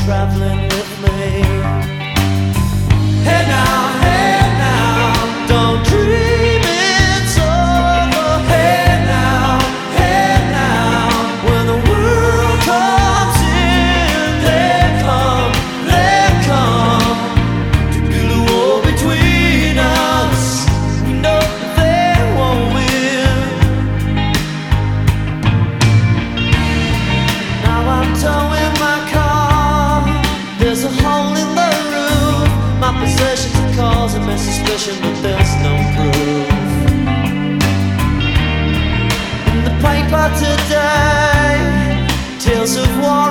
traveling with me. Hey now, don't dream it's over. Hey now, when the world comes in, they come to build a wall between us. We know they won't win. Now I'm towing my car. There's a hole in the roof. My possessions are causing me suspicion, but there's no proof. In the paper today, tales of war